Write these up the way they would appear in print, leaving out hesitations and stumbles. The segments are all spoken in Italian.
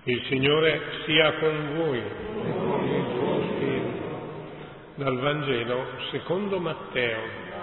Il Signore sia con voi e con il tuo spirito. Dal Vangelo secondo Matteo.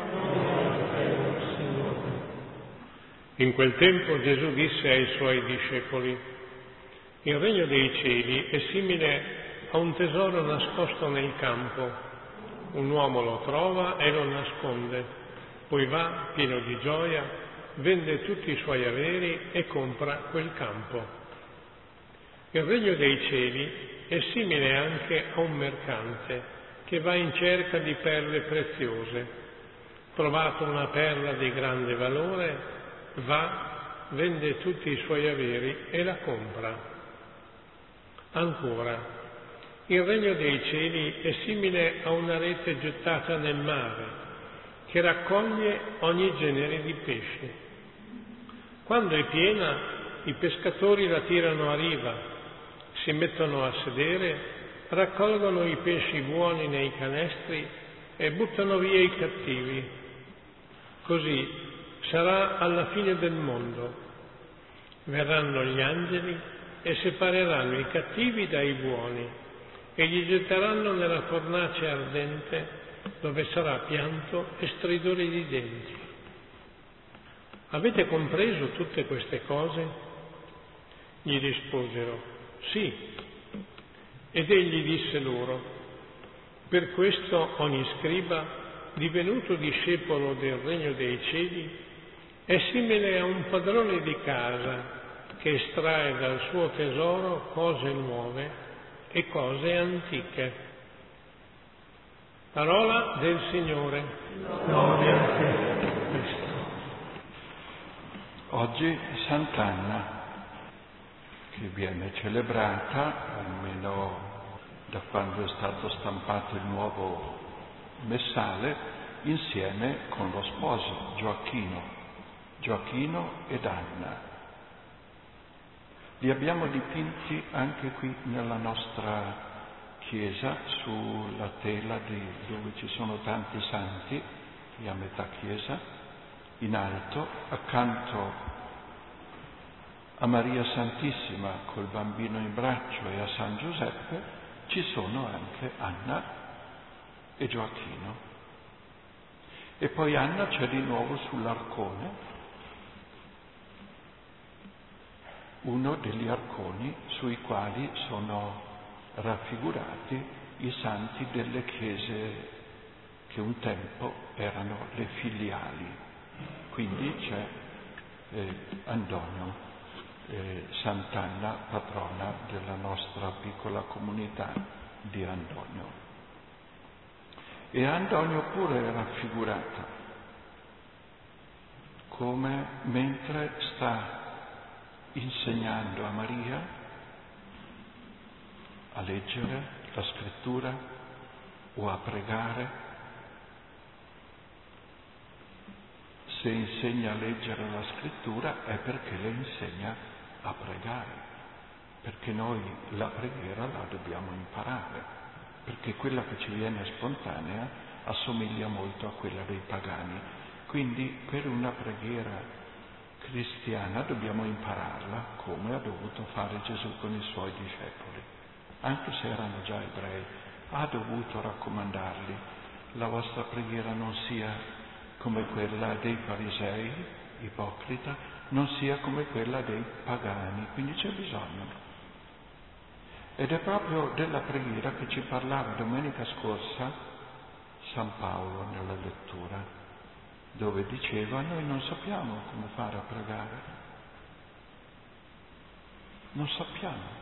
In quel tempo Gesù disse ai suoi discepoli: il regno dei cieli è simile a un tesoro nascosto nel campo. Un uomo lo trova e lo nasconde, poi va pieno di gioia, vende tutti i suoi averi e compra quel campo. Il regno dei cieli è simile anche a un mercante che va in cerca di perle preziose. Trovata una perla di grande valore, va, vende tutti i suoi averi e la compra. Ancora, il regno dei cieli è simile a una rete gettata nel mare che raccoglie ogni genere di pesci. Quando è piena, i pescatori la tirano a riva, si mettono a sedere, raccolgono i pesci buoni nei canestri e buttano via i cattivi. Così sarà alla fine del mondo. Verranno gli angeli e separeranno i cattivi dai buoni e li getteranno nella fornace ardente, dove sarà pianto e stridore di denti. Avete compreso tutte queste cose? Gli risposero: sì. Ed egli disse loro: per questo ogni scriba, divenuto discepolo del regno dei cieli, è simile a un padrone di casa che estrae dal suo tesoro cose nuove e cose antiche. Parola del Signore. Gloria a te, Cristo. Oggi Sant'Anna, che viene celebrata, almeno da quando è stato stampato il nuovo messale, insieme con lo sposo Gioacchino ed Anna. Li abbiamo dipinti anche qui nella nostra chiesa, sulla tela dove ci sono tanti santi, qui a metà chiesa, in alto, accanto a Maria Santissima col bambino in braccio e a San Giuseppe ci sono anche Anna e Gioacchino. E poi Anna c'è di nuovo sull'arcone, uno degli arconi sui quali sono raffigurati i santi delle chiese che un tempo erano le filiali. Quindi c'è Antonio, Sant'Anna, patrona della nostra piccola comunità di Antonio. E Antonio pure è raffigurata come mentre sta insegnando a Maria a leggere la scrittura o a pregare. Se insegna a leggere la scrittura è perché le insegna a pregare, perché noi la preghiera la dobbiamo imparare, perché quella che ci viene spontanea assomiglia molto a quella dei pagani. Quindi per una preghiera cristiana dobbiamo impararla come ha dovuto fare Gesù con i suoi discepoli. Anche se erano già ebrei, ha dovuto raccomandarli: la vostra preghiera non sia come quella dei farisei, ipocrita, non sia come quella dei pagani. Quindi c'è bisogno. Ed è proprio della preghiera che ci parlava domenica scorsa San Paolo nella lettura, dove diceva: noi non sappiamo come fare a pregare. Non sappiamo.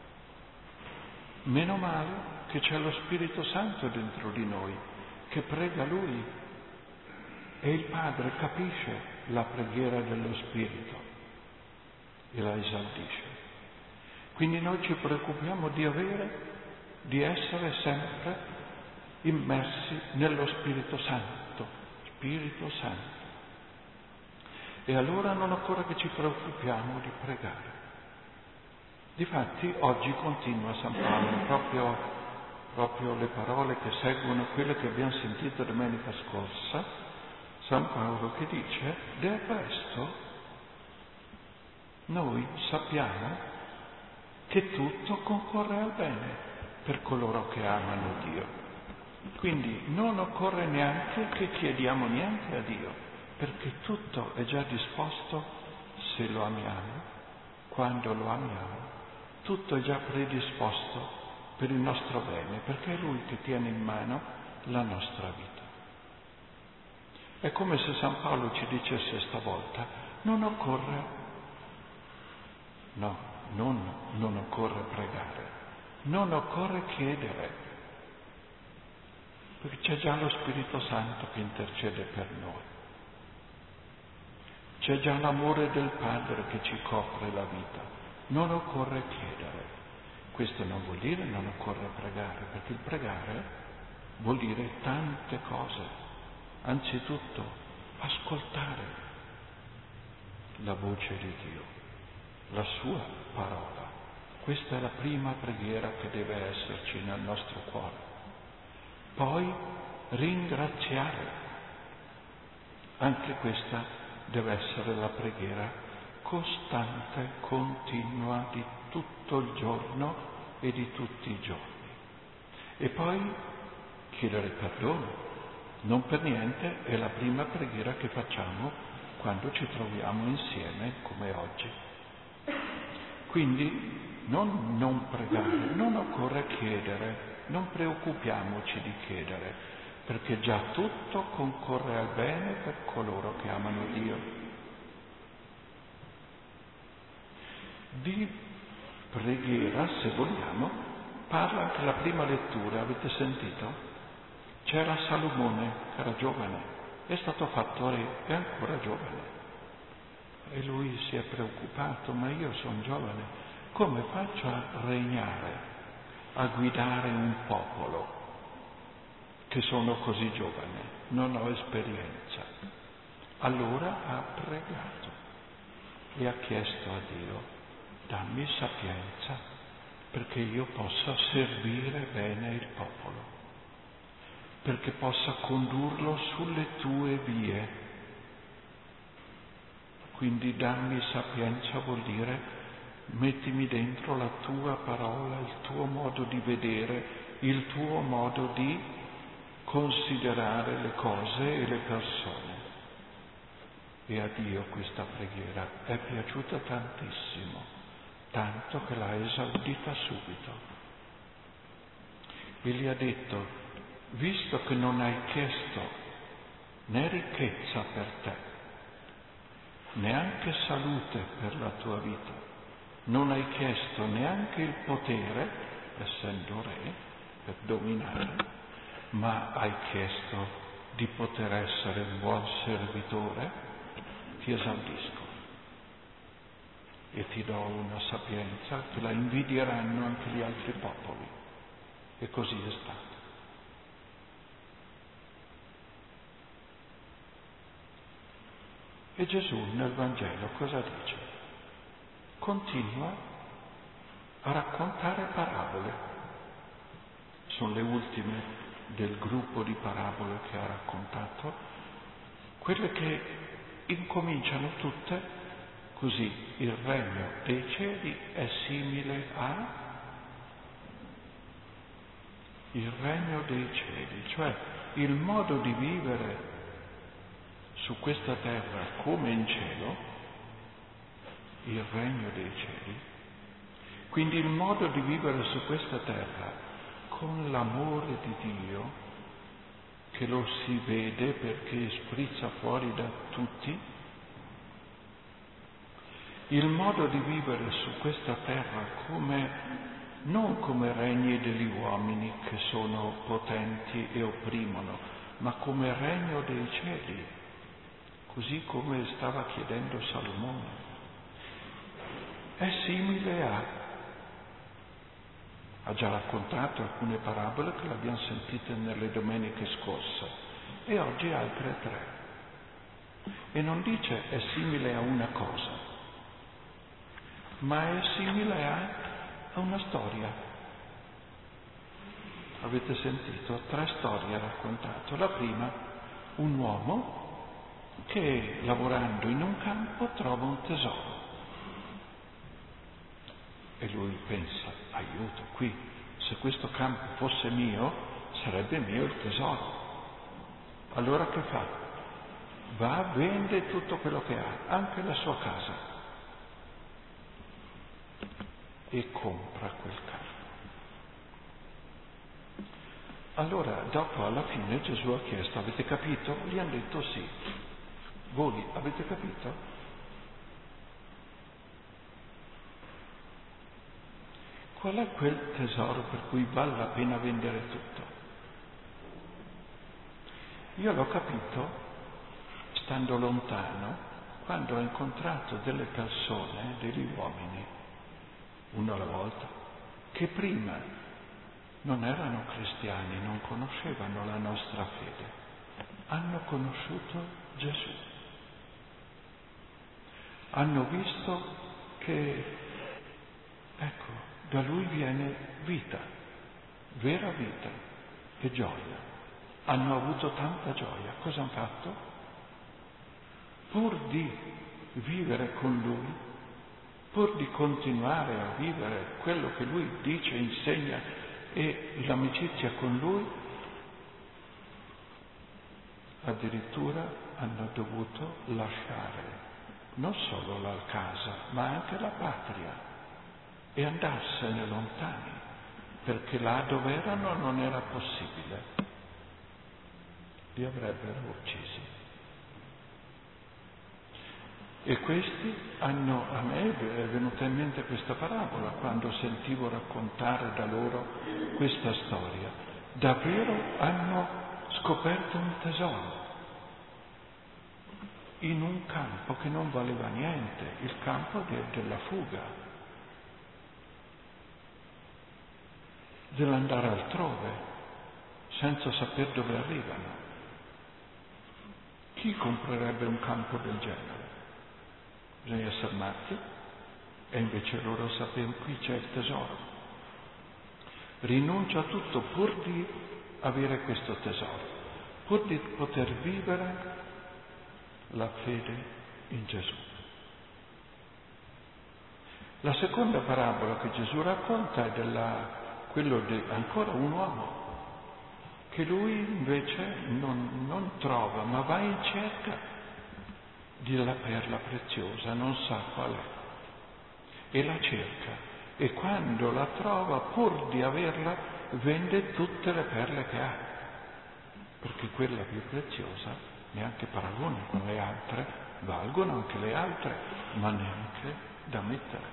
Meno male che c'è lo Spirito Santo dentro di noi, che prega Lui. E il Padre capisce la preghiera dello Spirito e la esaudisce. Quindi noi ci preoccupiamo di essere sempre immersi nello Spirito Santo. Spirito Santo. E allora non occorre che ci preoccupiamo di pregare. Difatti oggi continua San Paolo, proprio le parole che seguono quelle che abbiamo sentito domenica scorsa, San Paolo che dice: del resto noi sappiamo che tutto concorre al bene per coloro che amano Dio. Quindi non occorre neanche che chiediamo niente a Dio, perché tutto è già disposto se lo amiamo, quando lo amiamo, tutto è già predisposto per il nostro bene, perché è Lui che tiene in mano la nostra vita. È come se San Paolo ci dicesse stavolta, non occorre pregare, non occorre chiedere, perché c'è già lo Spirito Santo che intercede per noi. C'è già l'amore del Padre che ci copre la vita. Non occorre chiedere. Questo non vuol dire non occorre pregare, perché il pregare vuol dire tante cose. Anzitutto, ascoltare la voce di Dio, la sua parola. Questa è la prima preghiera che deve esserci nel nostro cuore. Poi ringraziare. Anche questa deve essere la preghiera costante, continua di tutto il giorno e di tutti i giorni. E poi chiedere perdono. Non per niente è la prima preghiera che facciamo quando ci troviamo insieme come oggi. Quindi non pregare, non occorre chiedere, non preoccupiamoci di chiedere, perché già tutto concorre al bene per coloro che amano Dio. Di preghiera, se vogliamo, parla anche la prima lettura, avete sentito? C'era Salomone, che era giovane, è stato fatto re, è ancora giovane. E lui si è preoccupato, ma io sono giovane, come faccio a regnare, a guidare un popolo che sono così giovane? Non ho esperienza. Allora ha pregato e ha chiesto a Dio, dammi sapienza perché io possa servire bene il popolo, perché possa condurlo sulle tue vie. Quindi dammi sapienza vuol dire mettimi dentro la tua parola, il tuo modo di vedere, il tuo modo di considerare le cose e le persone. E a Dio questa preghiera è piaciuta tantissimo, tanto che l'ha esaudita subito. E gli ha detto, visto che non hai chiesto né ricchezza per te, neanche salute per la tua vita, non hai chiesto neanche il potere, essendo re, per dominare, ma hai chiesto di poter essere un buon servitore, ti esaudisco e ti do una sapienza che la invidieranno anche gli altri popoli. E così è stato. E Gesù nel Vangelo cosa dice? Continua a raccontare parabole. Sono le ultime del gruppo di parabole che ha raccontato, quelle che incominciano tutte così. Il regno dei cieli è simile a il regno dei cieli, cioè il modo di vivere su questa terra come in cielo, il regno dei cieli, quindi il modo di vivere su questa terra con l'amore di Dio, che lo si vede perché sprizza fuori da tutti, il modo di vivere su questa terra non come regni degli uomini che sono potenti e opprimono, ma come regno dei cieli, così come stava chiedendo Salomone. È simile ha già raccontato alcune parabole che l'abbiamo sentite nelle domeniche scorse e oggi altre 3. E non dice è simile a una cosa, ma è simile a una storia. Avete sentito? 3 storie ha raccontato. La prima, un uomo che lavorando in un campo trova un tesoro. E lui pensa, aiuto, qui, se questo campo fosse mio, sarebbe mio il tesoro. Allora che fa? Va, vende tutto quello che ha, anche la sua casa, e compra quel campo. Allora, dopo, alla fine, Gesù ha chiesto, avete capito? Gli hanno detto sì. Voi avete capito? Qual è quel tesoro per cui vale la pena vendere tutto? Io l'ho capito stando lontano, quando ho incontrato delle persone, degli uomini, uno alla volta, che prima non erano cristiani, non conoscevano la nostra fede, hanno conosciuto Gesù. Hanno visto che, ecco, da Lui viene vita, vera vita e gioia. Hanno avuto tanta gioia. Cosa hanno fatto? Pur di vivere con Lui, pur di continuare a vivere quello che Lui dice, insegna, e l'amicizia con Lui, addirittura hanno dovuto lasciare non solo la casa, ma anche la patria e andarsene lontani, perché là dove erano non era possibile. Li avrebbero uccisi. E questi hanno, a me è venuta in mente questa parabola quando sentivo raccontare da loro questa storia. Davvero hanno scoperto un tesoro in un campo che non valeva niente, il campo della fuga, dell'andare altrove, senza sapere dove arrivano. Chi comprerebbe un campo del genere? Bisogna essere matti, e invece loro sapevano qui c'è il tesoro. Rinuncia a tutto pur di avere questo tesoro, pur di poter vivere la fede in Gesù. La seconda parabola che Gesù racconta è quello di ancora un uomo, che lui invece non trova, ma va in cerca della perla preziosa, non sa qual è, e la cerca, e quando la trova, pur di averla, vende tutte le perle che ha, perché quella più preziosa neanche paragone con le altre, valgono anche le altre, ma neanche da mettere.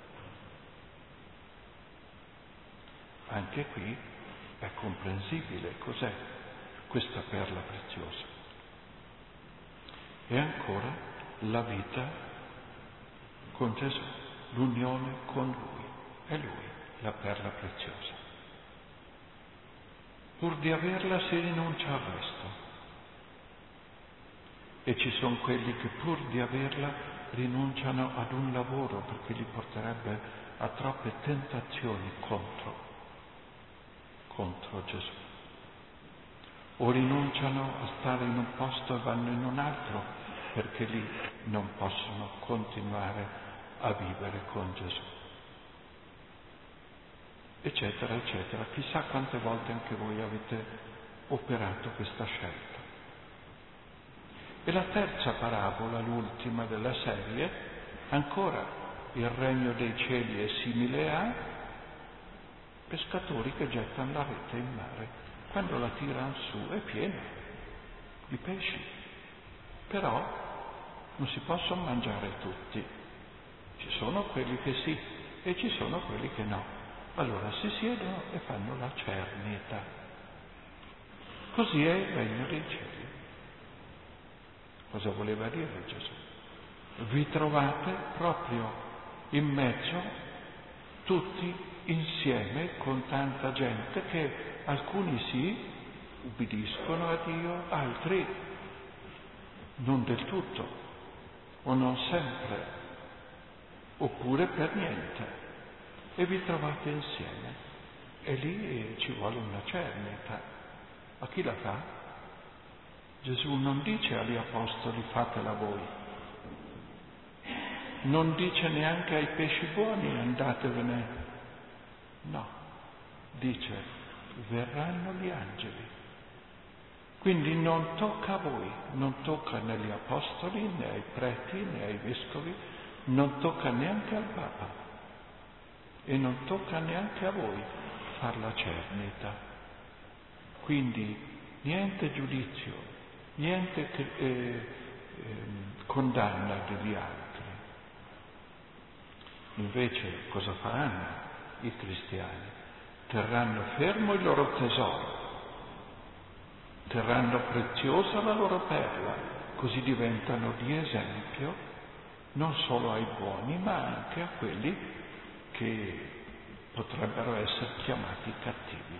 Anche qui è comprensibile cos'è questa perla preziosa. E ancora la vita con Gesù, l'unione con Lui, è Lui la perla preziosa. Pur di averla si rinuncia al resto. E ci sono quelli che pur di averla rinunciano ad un lavoro perché li porterebbe a troppe tentazioni contro Gesù. O rinunciano a stare in un posto e vanno in un altro perché lì non possono continuare a vivere con Gesù. Eccetera, eccetera. Chissà quante volte anche voi avete operato questa scelta. E la terza parabola, l'ultima della serie, ancora il regno dei cieli è simile a pescatori che gettano la rete in mare. Quando la tirano su è piena di pesci, però non si possono mangiare tutti. Ci sono quelli che sì e ci sono quelli che no. Allora si siedono e fanno la cernita. Così è il regno dei cieli. Cosa voleva dire Gesù? Vi trovate proprio in mezzo, tutti insieme, con tanta gente che alcuni sì, ubbidiscono a Dio, altri non del tutto, o non sempre, oppure per niente, e vi trovate insieme. E lì ci vuole una cernita. Ma chi la fa? Gesù non dice agli apostoli fatela voi, non dice neanche ai pesci buoni andatevene, no, dice verranno gli angeli. Quindi non tocca a voi, non tocca né agli apostoli, né ai preti, né ai vescovi, non tocca neanche al Papa e non tocca neanche a voi far la cernita. Quindi niente giudizio, niente condanna degli altri. Invece cosa faranno i cristiani? Terranno fermo il loro tesoro, terranno preziosa la loro perla, così diventano di esempio non solo ai buoni ma anche a quelli che potrebbero essere chiamati cattivi.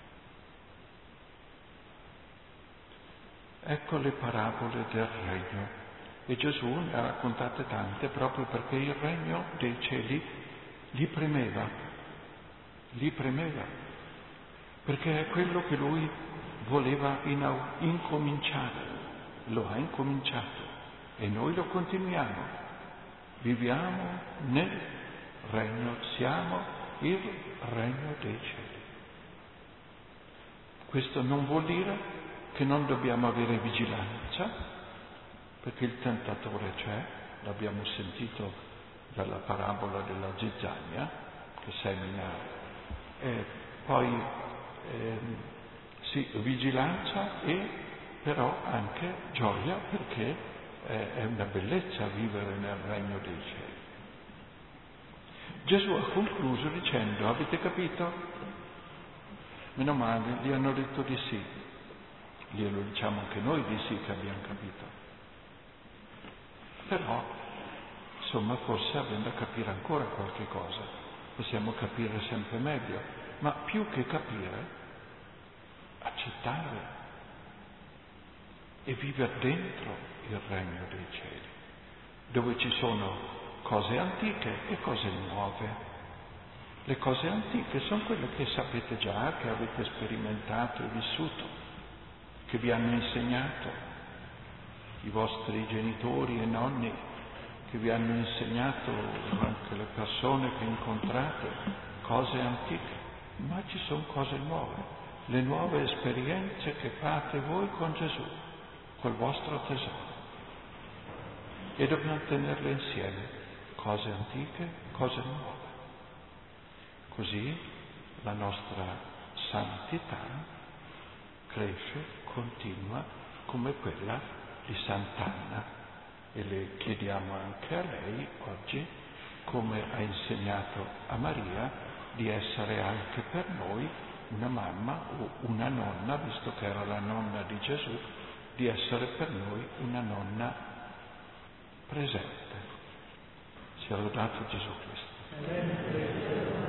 Ecco le parabole del regno, e Gesù ne ha raccontate tante proprio perché il regno dei cieli li premeva, perché è quello che lui voleva incominciare, lo ha incominciato e noi lo continuiamo. Viviamo nel regno, siamo il regno dei cieli. Questo non vuol dire che non dobbiamo avere vigilanza, perché il tentatore c'è, l'abbiamo sentito dalla parabola della zizzania che semina, e poi sì, vigilanza e però anche gioia, perché è una bellezza vivere nel regno dei cieli. Gesù ha concluso dicendo: avete capito? Meno male, gli hanno detto di sì. Glielo diciamo anche noi di sì che abbiamo capito. Però, insomma, forse avendo da capire ancora qualche cosa, possiamo capire sempre meglio, ma più che capire, accettare e vivere dentro il regno dei cieli, dove ci sono cose antiche e cose nuove. Le cose antiche sono quelle che sapete già, che avete sperimentato e vissuto, che vi hanno insegnato i vostri genitori e nonni, che vi hanno insegnato anche le persone che incontrate, cose antiche, ma ci sono cose nuove, le nuove esperienze che fate voi con Gesù, col vostro tesoro. E dobbiamo tenerle insieme, cose antiche, cose nuove. Così la nostra santità cresce, continua come quella di Sant'Anna, e le chiediamo anche a lei oggi, come ha insegnato a Maria, di essere anche per noi una mamma o una nonna, visto che era la nonna di Gesù, di essere per noi una nonna presente. Sia lodato Gesù Cristo.